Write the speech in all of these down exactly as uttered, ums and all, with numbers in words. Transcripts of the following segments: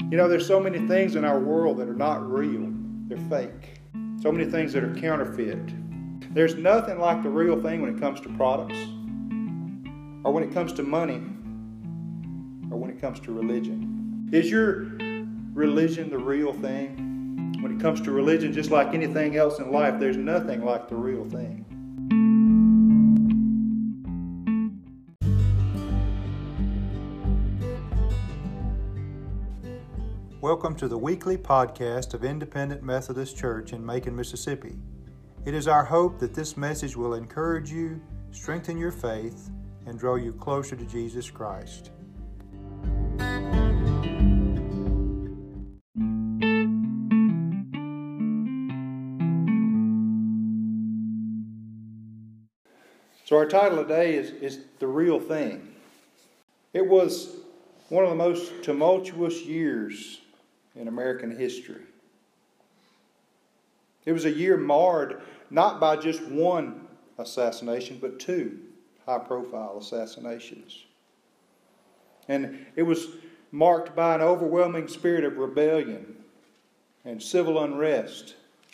You know, there's so many things in our world that are not real. They're fake. So many things that are counterfeit. There's nothing like the real thing when it comes to products, or when it comes to money, or when it comes to religion. Is your religion the real thing? When it comes to religion, just like anything else in life, there's nothing like the real thing. Welcome to the weekly podcast of Independent Methodist Church in Macon, Mississippi. It is our hope that this message will encourage you, strengthen your faith, and draw you closer to Jesus Christ. So our title today is, is The Real Thing. It was one of the most tumultuous years in American history. It was a year marred not by just one assassination, but two high-profile assassinations. And it was marked by an overwhelming spirit of rebellion and civil unrest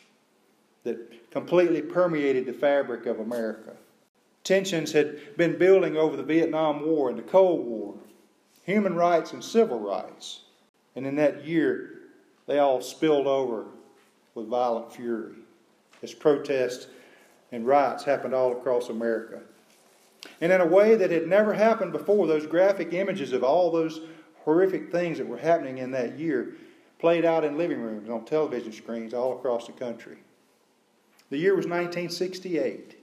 that completely permeated the fabric of America. Tensions had been building over the Vietnam War and the Cold War, human rights and civil rights. And in that year, they all spilled over with violent fury as protests and riots happened all across America. And in a way that had never happened before, those graphic images of all those horrific things that were happening in that year played out in living rooms, on television screens all across the country. The year was nineteen sixty-eight.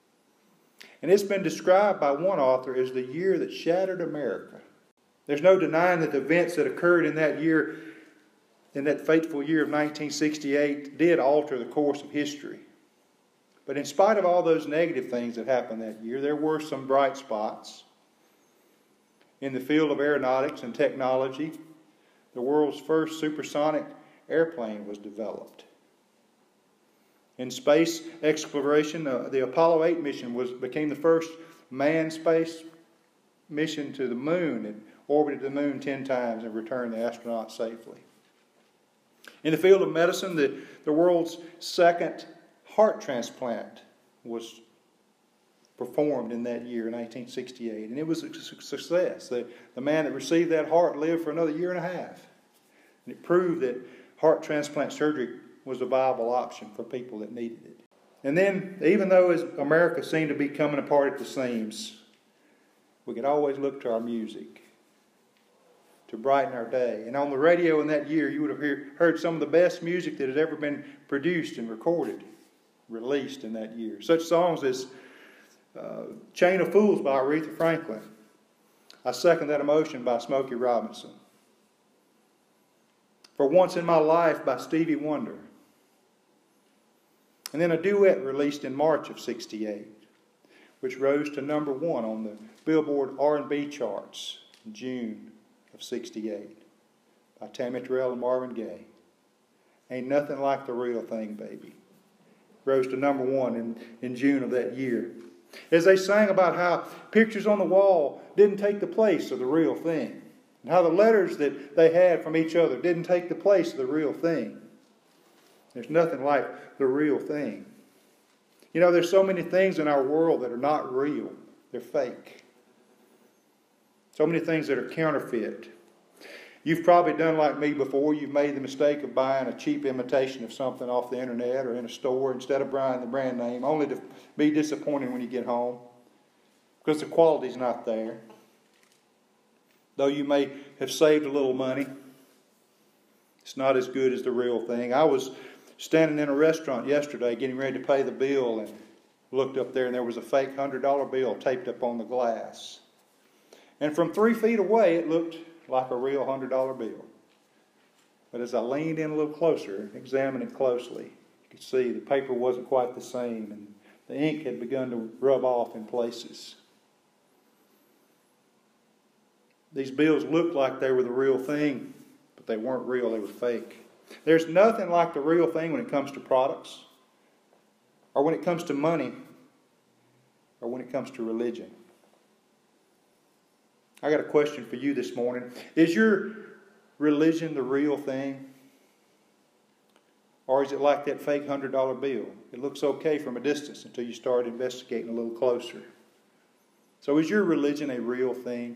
And it's been described by one author as the year that shattered America. There's no denying that the events that occurred in that year, in that fateful year of nineteen sixty-eight, did alter the course of history. But in spite of all those negative things that happened that year, there were some bright spots. In the field of aeronautics and technology, the world's first supersonic airplane was developed. In space exploration, uh, the Apollo eight mission was became the first manned space mission to the moon and orbited the moon ten times and returned the astronauts safely. In the field of medicine, the, the world's second heart transplant was performed in that year, nineteen sixty-eight, and it was a success. The, the man that received that heart lived for another year and a half. And it proved that heart transplant surgery was a viable option for people that needed it. And then, even though as America seemed to be coming apart at the seams, we could always look to our music to brighten our day. And on the radio in that year, you would have hear, heard some of the best music that had ever been produced and recorded, released in that year. Such songs as uh, Chain of Fools by Aretha Franklin, I Second That Emotion by Smokey Robinson, For Once in My Life by Stevie Wonder, and then a duet released in March of sixty-eight, which rose to number one on the Billboard R and B charts in June of sixty-eight, by Tammy Terrell and Marvin Gaye. Ain't Nothing Like the Real Thing, Baby. Rose to number one in, in June of that year. As they sang about how pictures on the wall didn't take the place of the real thing, and how the letters that they had from each other didn't take the place of the real thing. There's nothing like the real thing. You know, there's so many things in our world that are not real. They're fake. So many things that are counterfeit. You've probably done like me before. You've made the mistake of buying a cheap imitation of something off the internet or in a store instead of buying the brand name, only to be disappointed when you get home because the quality's not there. Though you may have saved a little money, it's not as good as the real thing. I was standing in a restaurant yesterday getting ready to pay the bill and looked up there and there was a fake one hundred dollar bill taped up on the glass. And from three feet away it looked like a real one hundred dollar bill. But as I leaned in a little closer and examined it closely, you could see the paper wasn't quite the same and the ink had begun to rub off in places. These bills looked like they were the real thing, but they weren't real, they were fake. There's nothing like the real thing when it comes to products, or when it comes to money, or when it comes to religion. I got a question for you this morning. Is your religion the real thing? Or is it like that fake one hundred dollar bill? It looks okay from a distance until you start investigating a little closer. So is your religion a real thing?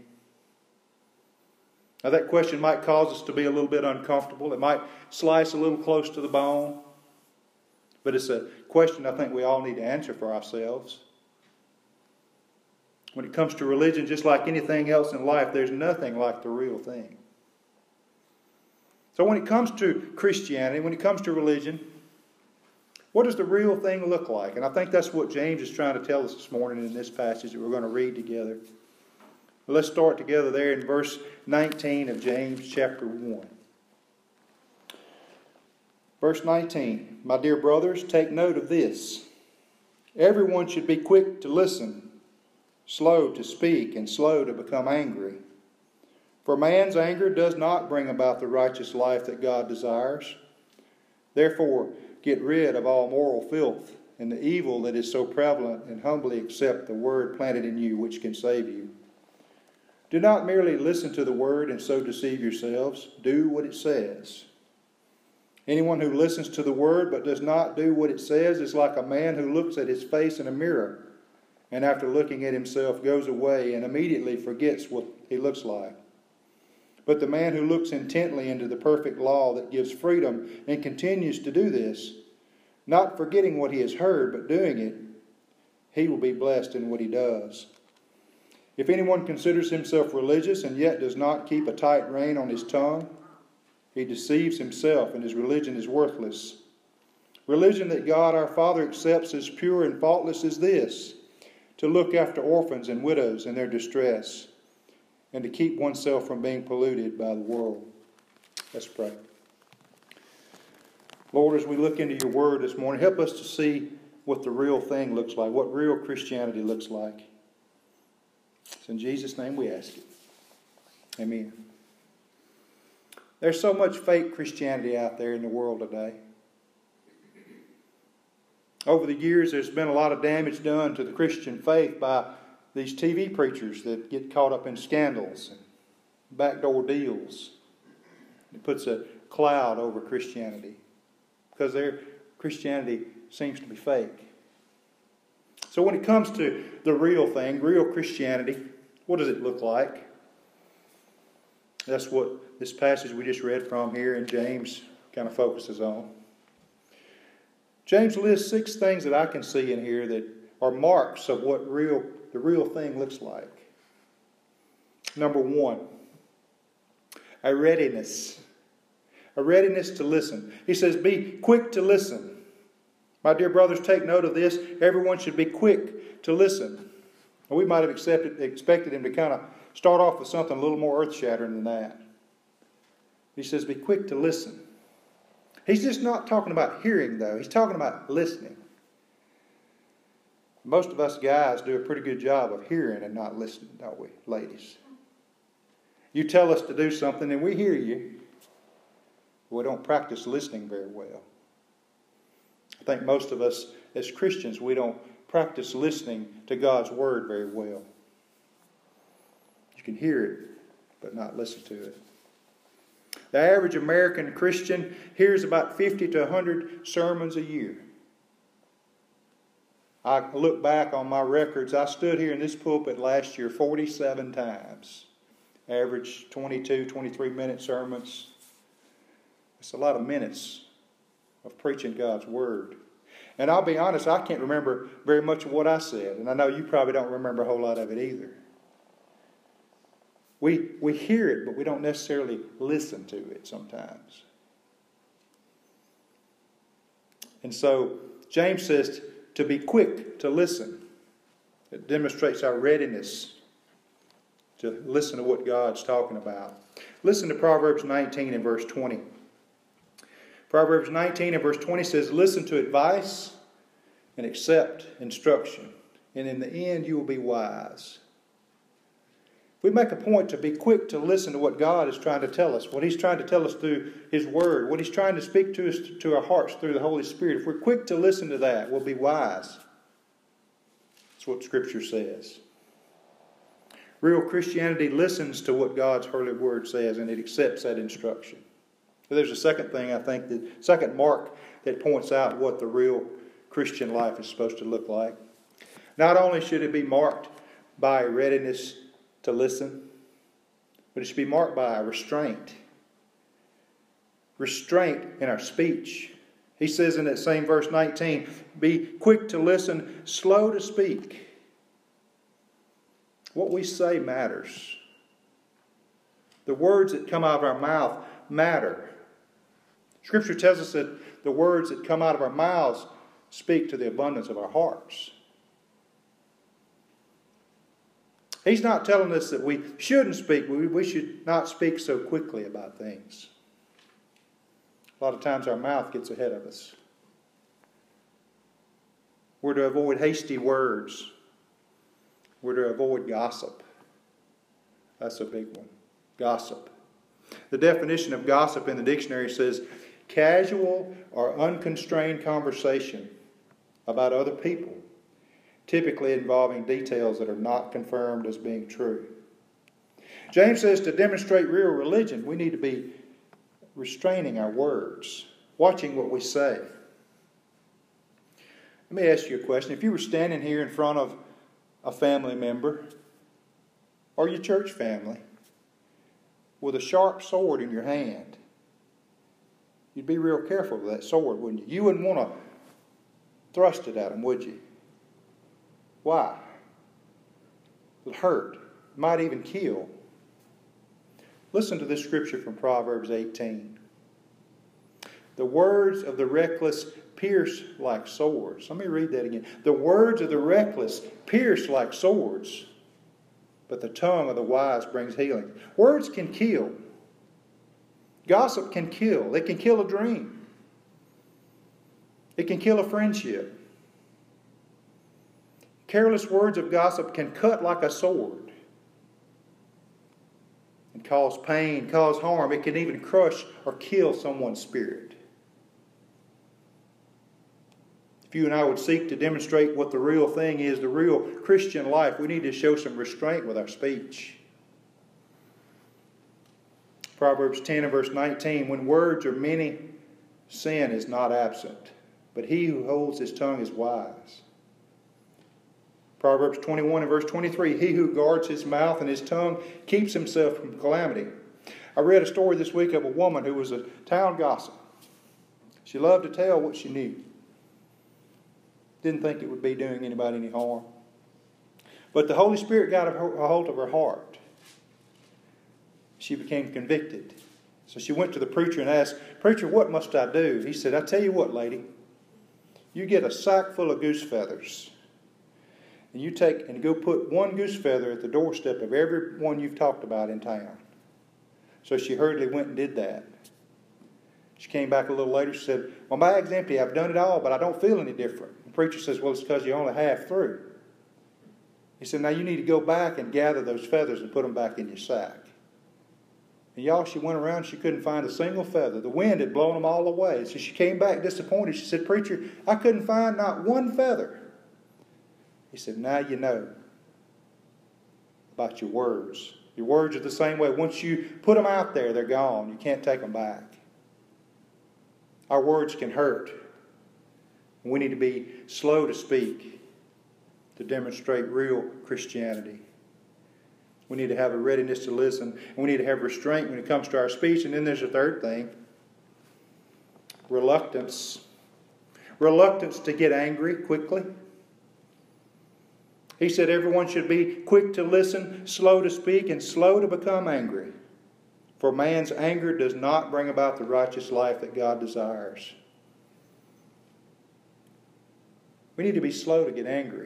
Now that question might cause us to be a little bit uncomfortable. It might slice a little close to the bone. But it's a question I think we all need to answer for ourselves. When it comes to religion, just like anything else in life, there's nothing like the real thing. So when it comes to Christianity, when it comes to religion, what does the real thing look like? And I think that's what James is trying to tell us this morning in this passage that we're going to read together. Well, let's start together there in verse nineteen of James chapter one. Verse nineteen, my dear brothers, take note of this. Everyone should be quick to listen, slow to speak, and slow to become angry. For man's anger does not bring about the righteous life that God desires. Therefore, get rid of all moral filth and the evil that is so prevalent, and humbly accept the word planted in you, which can save you. Do not merely listen to the word and so deceive yourselves. Do what it says. Anyone who listens to the word but does not do what it says is like a man who looks at his face in a mirror, and after looking at himself goes away and immediately forgets what he looks like. But the man who looks intently into the perfect law that gives freedom and continues to do this, not forgetting what he has heard but doing it, he will be blessed in what he does. If anyone considers himself religious and yet does not keep a tight rein on his tongue, he deceives himself and his religion is worthless. Religion that God our Father accepts as pure and faultless is this: to look after orphans and widows in their distress, and to keep oneself from being polluted by the world. Let's pray. Lord, as we look into your word this morning, help us to see what the real thing looks like, what real Christianity looks like. It's in Jesus' name we ask it. Amen. There's so much fake Christianity out there in the world today. Over the years, there's been a lot of damage done to the Christian faith by these T V preachers that get caught up in scandals and backdoor deals. It puts a cloud over Christianity because their Christianity seems to be fake. So when it comes to the real thing, real Christianity, what does it look like? That's what this passage we just read from here in James kind of focuses on. James lists six things that I can see in here that are marks of what real the real thing looks like. Number one, a readiness. A readiness to listen. He says, be quick to listen. My dear brothers, take note of this. Everyone should be quick to listen. We might have accepted, expected him to kind of start off with something a little more earth-shattering than that. He says, be quick to listen. He's just not talking about hearing, though. He's talking about listening. Most of us guys do a pretty good job of hearing and not listening, don't we, ladies? You tell us to do something and we hear you. We don't practice listening very well. I think most of us as Christians, we don't practice listening to God's Word very well. You can hear it, but not listen to it. The average American Christian hears about fifty to one hundred sermons a year. I look back on my records. I stood here in this pulpit last year forty-seven times. Average twenty-two, twenty-three minute sermons. It's a lot of minutes of preaching God's Word. And I'll be honest, I can't remember very much of what I said. And I know you probably don't remember a whole lot of it either. We, we hear it, but we don't necessarily listen to it sometimes. And so James says to be quick to listen. It demonstrates our readiness to listen to what God's talking about. Listen to Proverbs nineteen and verse twenty. Proverbs nineteen and verse twenty says, listen to advice and accept instruction, and in the end you will be wise. We make a point to be quick to listen to what God is trying to tell us, what He's trying to tell us through His Word, what He's trying to speak to us, to our hearts through the Holy Spirit. If we're quick to listen to that, we'll be wise. That's what Scripture says. Real Christianity listens to what God's holy word says, and it accepts that instruction. So there's a second thing, I think, the second mark that points out what the real Christian life is supposed to look like. Not only should it be marked by a readiness to listen, but it should be marked by a restraint. Restraint in our speech. He says in that same verse nineteen, be quick to listen, slow to speak. What we say matters. The words that come out of our mouth matter. Scripture tells us that the words that come out of our mouths speak to the abundance of our hearts. He's not telling us that we shouldn't speak. We, we should not speak so quickly about things. A lot of times our mouth gets ahead of us. We're to avoid hasty words. We're to avoid gossip. That's a big one. Gossip. The definition of gossip in the dictionary says casual or unconstrained conversation about other people, typically involving details that are not confirmed as being true. James says to demonstrate real religion, we need to be restraining our words, watching what we say. Let me ask you a question. If you were standing here in front of a family member or your church family with a sharp sword in your hand, you'd be real careful with that sword, wouldn't you? You wouldn't want to thrust it at them, would you? Why? It'll hurt. It might even kill. Listen to this scripture from Proverbs eighteen. The words of the reckless pierce like swords. Let me read that again. The words of the reckless pierce like swords, but the tongue of the wise brings healing. Words can kill. Gossip can kill. It can kill a dream. It can kill a friendship. Careless words of gossip can cut like a sword and cause pain, cause harm. It can even crush or kill someone's spirit. If you and I would seek to demonstrate what the real thing is, the real Christian life, we need to show some restraint with our speech. Proverbs ten and verse nineteen, when words are many, sin is not absent, but he who holds his tongue is wise. Proverbs twenty-one and verse twenty-three, he who guards his mouth and his tongue keeps himself from calamity. I read a story this week of a woman who was a town gossip. She loved to tell what she knew. Didn't think it would be doing anybody any harm. But the Holy Spirit got a hold of her heart. She became convicted. So she went to the preacher and asked, "Preacher, what must I do?" He said, "I tell you what, lady. You get a sack full of goose feathers. And you take and go put one goose feather at the doorstep of every one you've talked about in town." So she hurriedly went and did that. She came back a little later. She said, "My bag's empty. I've done it all, but I don't feel any different." The preacher says, "Well, it's because you're only half through." He said, "Now you need to go back and gather those feathers and put them back in your sack." And y'all, she went around, she couldn't find a single feather. The wind had blown them all away. So she came back disappointed. She said, "Preacher, I couldn't find not one feather." He said, "Now you know about your words. Your words are the same way. Once you put them out there, they're gone. You can't take them back." Our words can hurt. We need to be slow to speak to demonstrate real Christianity. We need to have a readiness to listen. And we need to have restraint when it comes to our speech. And then there's a third thing. Reluctance. Reluctance to get angry quickly. He said everyone should be quick to listen, slow to speak, and slow to become angry. For man's anger does not bring about the righteous life that God desires. We need to be slow to get angry.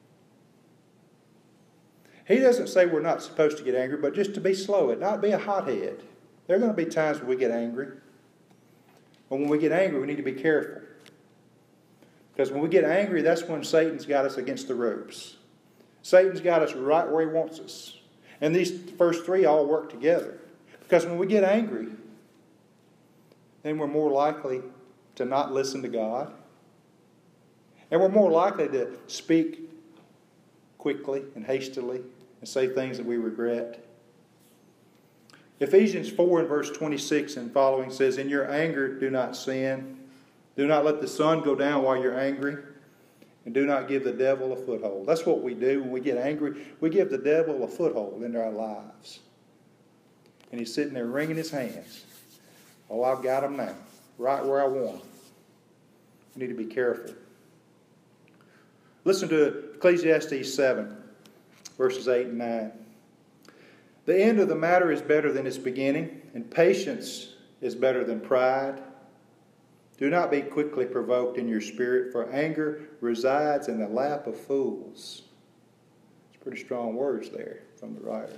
He doesn't say we're not supposed to get angry, but just to be slow and not be a hothead. There are going to be times when we get angry. But when we get angry, we need to be careful. Because when we get angry, that's when Satan's got us against the ropes. Satan's got us right where he wants us. And these first three all work together. Because when we get angry, then we're more likely to not listen to God. And we're more likely to speak quickly and hastily and say things that we regret. Ephesians four and verse twenty-six and following says, "In your anger do not sin. Do not let the sun go down while you're angry. And do not give the devil a foothold." That's what we do when we get angry. We give the devil a foothold into our lives. And he's sitting there wringing his hands. Oh, I've got him now. Right where I want him. We need to be careful. Listen to Ecclesiastes seven, verses eight and nine. "The end of the matter is better than its beginning, and patience is better than pride. Do not be quickly provoked in your spirit, for anger resides in the lap of fools." It's pretty strong words there from the writer.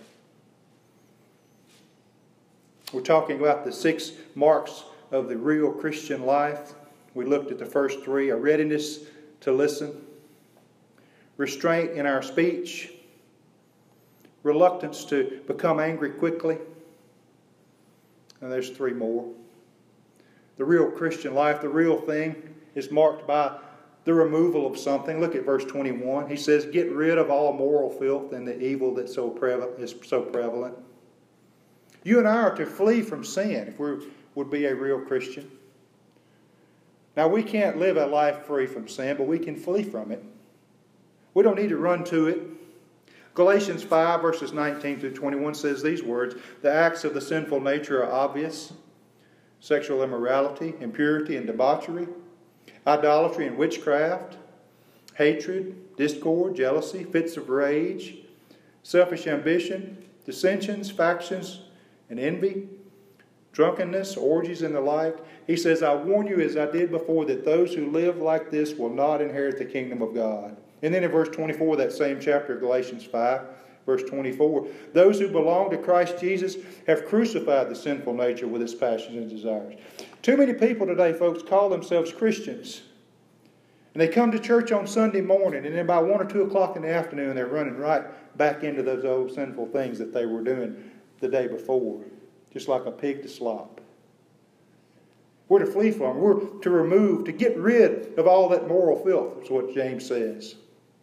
We're talking about the six marks of the real Christian life. We looked at the first three: a readiness to listen, restraint in our speech, reluctance to become angry quickly, and there's three more. The real Christian life, the real thing, is marked by the removal of something. Look at verse twenty-one. He says, "Get rid of all moral filth and the evil that so prevalent, is so prevalent." You and I are to flee from sin if we would be a real Christian. Now, we can't live a life free from sin, but we can flee from it. We don't need to run to it. Galatians five, verses nineteen through twenty-one says these words: "The acts of the sinful nature are obvious: sexual immorality, impurity and debauchery, idolatry and witchcraft, hatred, discord, jealousy, fits of rage, selfish ambition, dissensions, factions, and envy, drunkenness, orgies, and the like." He says, "I warn you, as I did before, that those who live like this will not inherit the kingdom of God." And then in verse twenty-four, that same chapter of Galatians five, verse twenty-four, "Those who belong to Christ Jesus have crucified the sinful nature with its passions and desires." Too many people today, folks, call themselves Christians. And they come to church on Sunday morning, and then by one or two o'clock in the afternoon, they're running right back into those old sinful things that they were doing the day before. Just like a pig to slop. We're to flee from. We're to remove, to get rid of all that moral filth. That's what James says.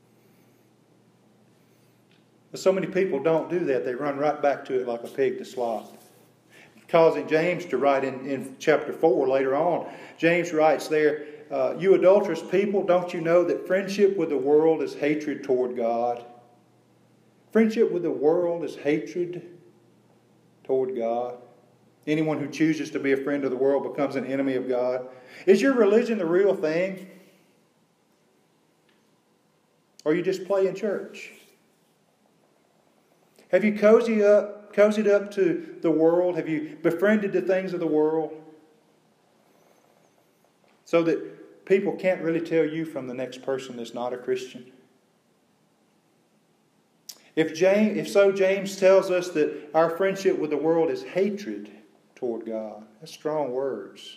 But so many people don't do that. They run right back to it like a pig to slop. Causing James to write in, in chapter four later on. James writes there, uh, "You adulterous people, don't you know that friendship with the world is hatred toward God?" Friendship with the world is hatred toward God. Anyone who chooses to be a friend of the world becomes an enemy of God. Is your religion the real thing? Or are you just playing church? Have you cozied up, cozied up to the world? Have you befriended the things of the world? So that people can't really tell you from the next person that's not a Christian. If, James, if so, James tells us that our friendship with the world is hatred toward God. That's strong words.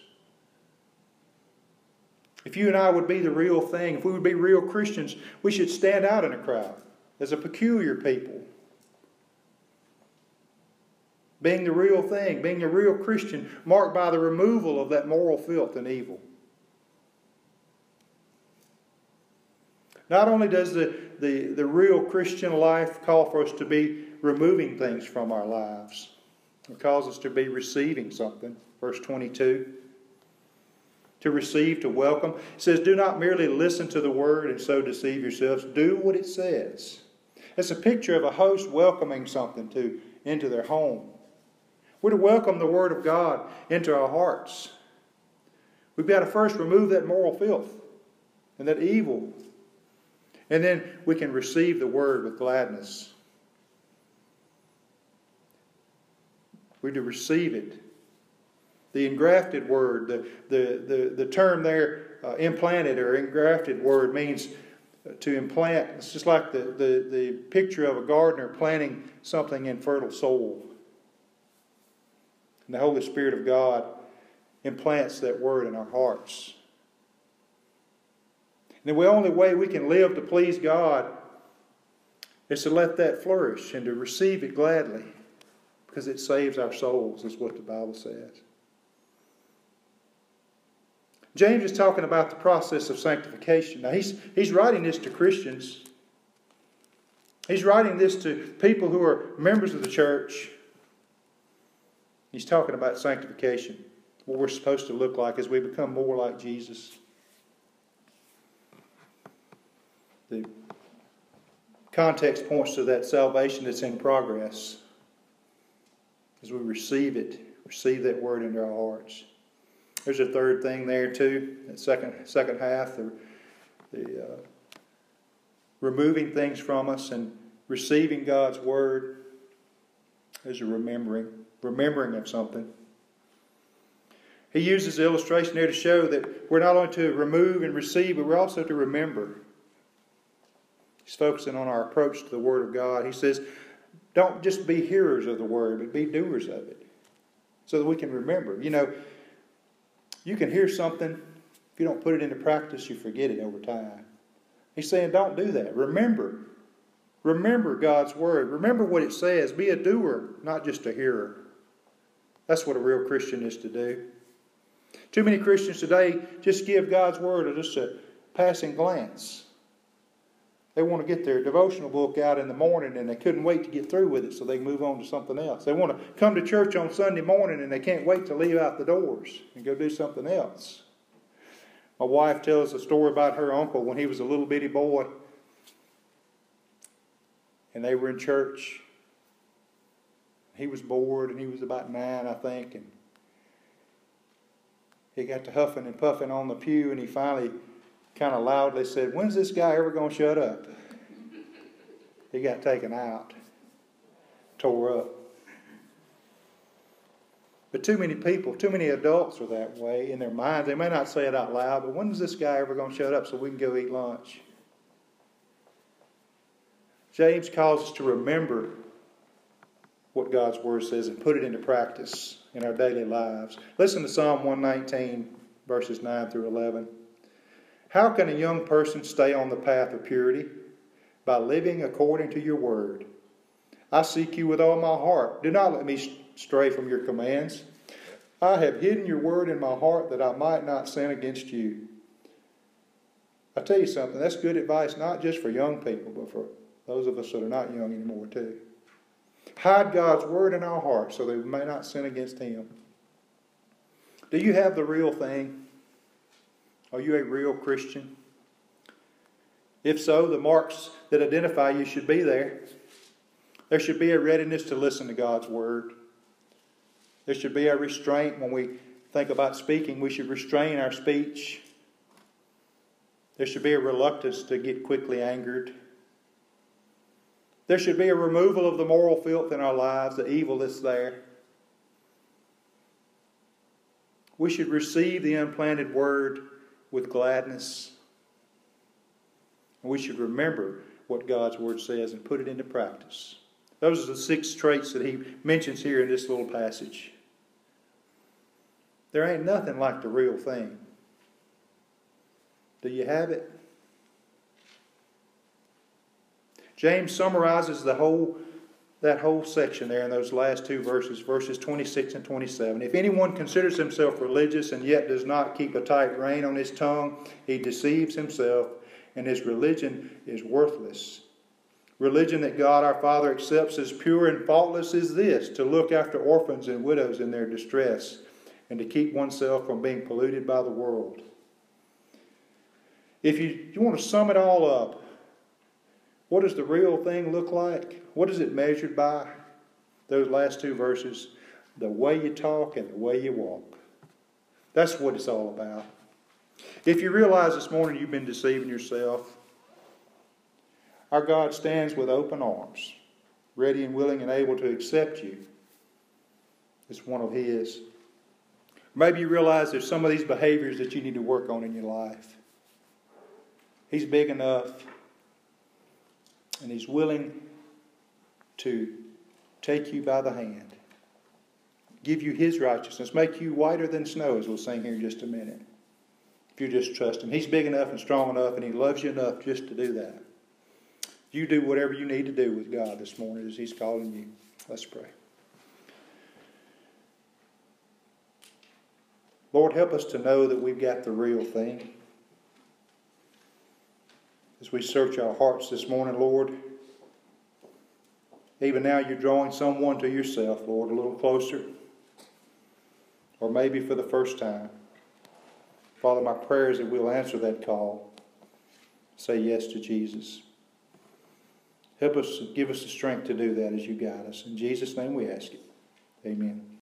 If you and I would be the real thing, if we would be real Christians, we should stand out in a crowd as a peculiar people. Being the real thing, being a real Christian, marked by the removal of that moral filth and evil. Not only does the, the, the real Christian life call for us to be removing things from our lives, it calls us to be receiving something. Verse twenty-two. To receive, to welcome. It says, "Do not merely listen to the word and so deceive yourselves. Do what it says." It's a picture of a host welcoming something to into their home. We're to welcome the word of God into our hearts. We've got to first remove that moral filth and that evil. And then we can receive the word with gladness. We're to receive it. The engrafted word, the, the, the, the term there, uh, implanted or engrafted word, means to implant. It's just like the, the, the picture of a gardener planting something in fertile soil. And the Holy Spirit of God implants that word in our hearts. And the only way we can live to please God is to let that flourish and to receive it gladly, because it saves our souls, is what the Bible says. James is talking about the process of sanctification. Now, he's, he's writing this to Christians. He's writing this to people who are members of the church. He's talking about sanctification, what we're supposed to look like as we become more like Jesus. The context points to that salvation that's in progress as we receive it, receive that word into our hearts. There's a third thing there too, that second second half, the, the uh, removing things from us and receiving God's word. There's a remembering, remembering of something. He uses the illustration there to show that we're not only to remove and receive, but we're also to remember. He's focusing on our approach to the Word of God. He says, don't just be hearers of the Word, but be doers of it, so that we can remember. You know, you can hear something. If you don't put it into practice, you forget it over time. He's saying, don't do that. Remember. Remember God's Word. Remember what it says. Be a doer, not just a hearer. That's what a real Christian is to do. Too many Christians today just give God's Word just a passing glance. They want to get their devotional book out in the morning and they couldn't wait to get through with it so they can move on to something else. They want to come to church on Sunday morning and they can't wait to leave out the doors and go do something else. My wife tells a story about her uncle when he was a little bitty boy. And they were in church. He was bored and he was about nine, I think. And he got to huffing and puffing on the pew and he finally kind of loudly said, when's this guy ever going to shut up? He got taken out. Tore up. But too many people, too many adults are that way in their minds. They may not say it out loud, but when's this guy ever going to shut up so we can go eat lunch? James calls us to remember what God's Word says and put it into practice in our daily lives. Listen to Psalm one nineteen, verses nine through eleven. How can a young person stay on the path of purity? By living according to your word. I seek you with all my heart. Do not let me stray from your commands. I have hidden your word in my heart that I might not sin against you. I tell you something, that's good advice not just for young people, but for those of us that are not young anymore too. Hide God's word in our hearts so that we may not sin against Him. Do you have the real thing? Are you a real Christian? If so, the marks that identify you should be there. There should be a readiness to listen to God's word. There should be a restraint when we think about speaking. We should restrain our speech. There should be a reluctance to get quickly angered. There should be a removal of the moral filth in our lives, the evil that's there. We should receive the implanted word with gladness. And we should remember what God's word says and put it into practice. Those are the six traits that he mentions here in this little passage. There ain't nothing like the real thing. Do you have it? James summarizes the whole that whole section there in those last two verses, verses twenty-six and twenty-seven. If anyone considers himself religious and yet does not keep a tight rein on his tongue, he deceives himself, and his religion is worthless. Religion that God our Father accepts as pure and faultless is this, to look after orphans and widows in their distress, and to keep oneself from being polluted by the world. If you, you want to sum it all up, what does the real thing look like? What is it measured by? Those last two verses. The way you talk and the way you walk. That's what it's all about. If you realize this morning you've been deceiving yourself, our God stands with open arms, ready and willing and able to accept you as one of His. Maybe you realize there's some of these behaviors that you need to work on in your life. He's big enough and He's willing to take you by the hand, give you His righteousness, make you whiter than snow, as we'll sing here in just a minute. If you just trust Him. He's big enough and strong enough, and He loves you enough just to do that. You do whatever you need to do with God this morning as He's calling you. Let's pray. Lord, help us to know that we've got the real thing. As we search our hearts this morning, Lord, Even now you're drawing someone to yourself, Lord, a little closer. Or maybe for the first time. Father, my prayer is that we'll answer that call. Say yes to Jesus. Help us, give us the strength to do that as you guide us. In Jesus' name we ask it. Amen.